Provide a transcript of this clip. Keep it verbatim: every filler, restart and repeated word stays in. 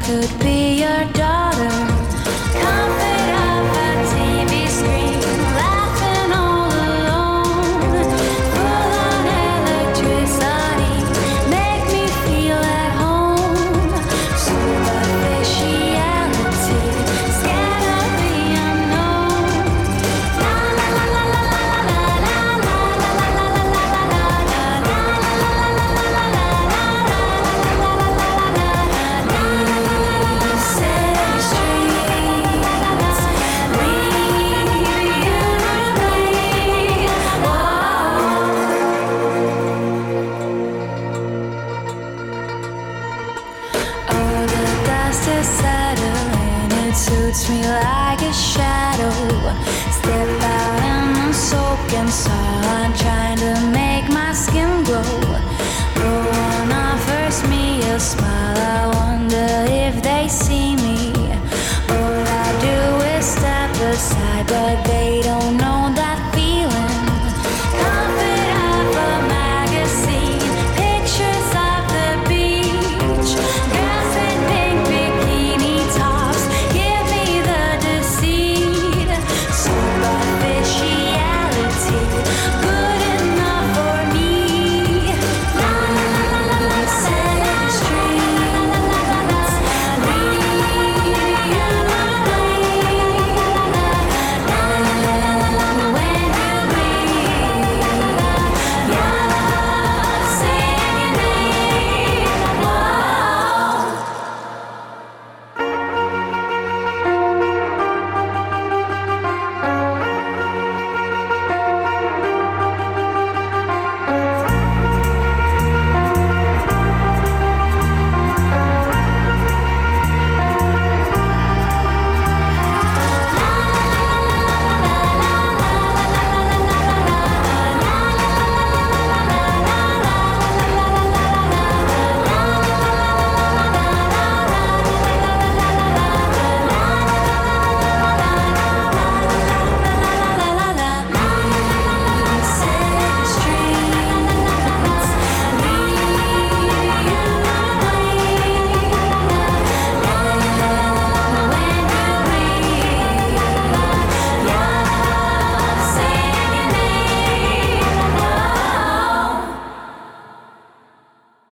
could be your daughter. Comfort of a T V screen, laughing all alone. Full on electricity, make me feel at home. Superficiality, scared of the unknown. La la la la la la la la la la la la la la la la suits me like a shadow. Step out in the soaking sun, trying to make my skin glow.